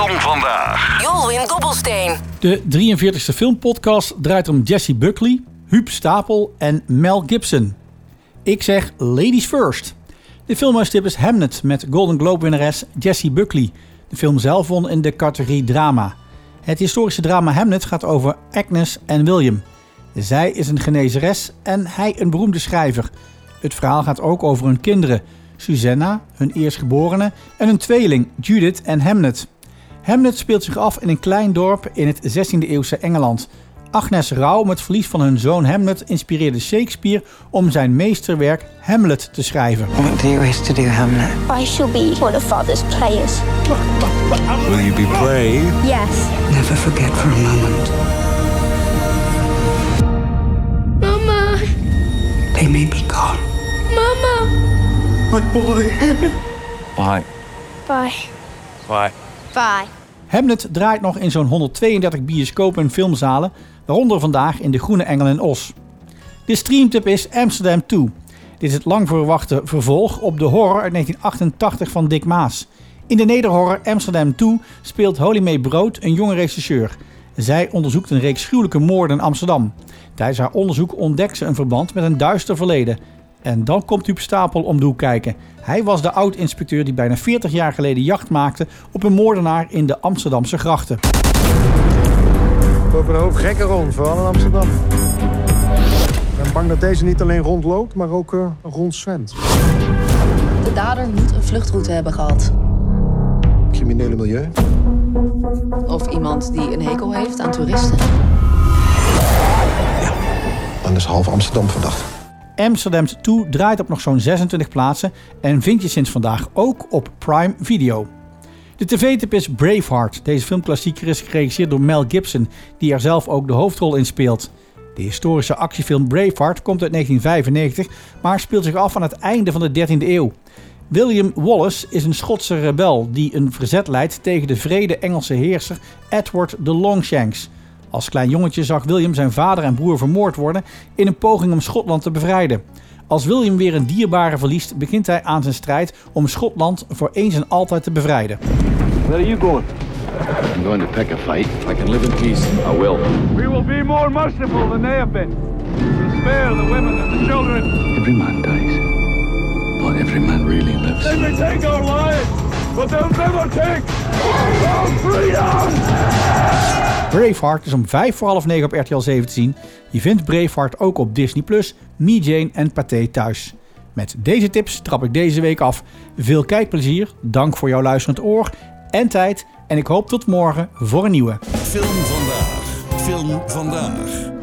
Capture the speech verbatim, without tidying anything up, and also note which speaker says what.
Speaker 1: van vandaag.
Speaker 2: Jolwin Dobbelsteen.
Speaker 3: De drieënveertigste filmpodcast draait om Jessie Buckley, Huub Stapel en Mel Gibson. Ik zeg ladies first. De filmhuistip is Hamnet met Golden Globe winnares Jessie Buckley. De film zelf won in de categorie drama. Het historische drama Hamnet gaat over Agnes en William. Zij is een genezeres en hij een beroemde schrijver. Het verhaal gaat ook over hun kinderen, Susanna, hun eerstgeborene, en hun tweeling, Judith en Hamnet. Hamnet speelt zich af in een klein dorp in het zestiende eeuwse Engeland. Agnes' rouw om het verlies van hun zoon Hamlet inspireerde Shakespeare om zijn meesterwerk Hamlet te schrijven.
Speaker 4: What do you wish to do, Hamlet?
Speaker 5: I shall be one of father's players.
Speaker 1: Will you be brave?
Speaker 5: Yes.
Speaker 4: Never forget for a moment.
Speaker 5: Mama.
Speaker 4: They may be gone.
Speaker 5: Mama.
Speaker 4: My boy.
Speaker 1: Bye.
Speaker 5: Bye.
Speaker 1: Bye.
Speaker 5: Bye.
Speaker 3: Hamlet draait nog in zo'n honderdtweeëndertig bioscopen en filmzalen, waaronder vandaag in de Groene Engel in Os. De streamtip is Amsterdam twee. Dit is het lang verwachte vervolg op de horror uit negentien achtentachtig van Dick Maas. In de nederhorror Amsterdam twee speelt Holly May Brood een jonge regisseur. Zij onderzoekt een reeks gruwelijke moorden in Amsterdam. Tijdens haar onderzoek ontdekt ze een verband met een duister verleden. En dan komt Huub Stapel om de hoek kijken. Hij was de oud-inspecteur die bijna veertig jaar geleden jacht maakte op een moordenaar in de Amsterdamse grachten.
Speaker 6: Er lopen een hoop gekken rond, vooral in Amsterdam. Ik ben bang dat deze niet alleen rondloopt, maar ook uh, rondzwemt.
Speaker 7: De dader moet een vluchtroute hebben gehad.
Speaker 6: Criminele milieu.
Speaker 7: Of iemand die een hekel heeft aan toeristen.
Speaker 6: Ja, dan is half Amsterdam verdacht.
Speaker 3: Amsterdam twee draait op nog zo'n zesentwintig plaatsen en vind je sinds vandaag ook op Prime Video. De tv-tip is Braveheart. Deze filmklassieker is geregisseerd door Mel Gibson, die er zelf ook de hoofdrol in speelt. De historische actiefilm Braveheart komt uit negentien vijfennegentig, maar speelt zich af aan het einde van de dertiende eeuw. William Wallace is een Schotse rebel die een verzet leidt tegen de wrede Engelse heerser Edward de Longshanks. Als klein jongetje zag William zijn vader en broer vermoord worden in een poging om Schotland te bevrijden. Als William weer een dierbare verliest, begint hij aan zijn strijd om Schotland voor eens en altijd te bevrijden.
Speaker 8: Where are you going?
Speaker 9: I'm going to pick a fight. If I can live in peace, I will.
Speaker 8: We will be more merciful than they have been. We'll spare the women and the children.
Speaker 9: Every man dies. Not every man really lives.
Speaker 8: They may take our lives, but they'll never take our freedom!
Speaker 3: Braveheart is om vijf voor half negen op R T L zeven te zien. Je vindt Braveheart ook op Disney plus, Me Jane en Pathé thuis. Met deze tips trap ik deze week af. Veel kijkplezier, dank voor jouw luisterend oor en tijd. En ik hoop tot morgen voor een nieuwe.
Speaker 1: Film vandaag. Film vandaag.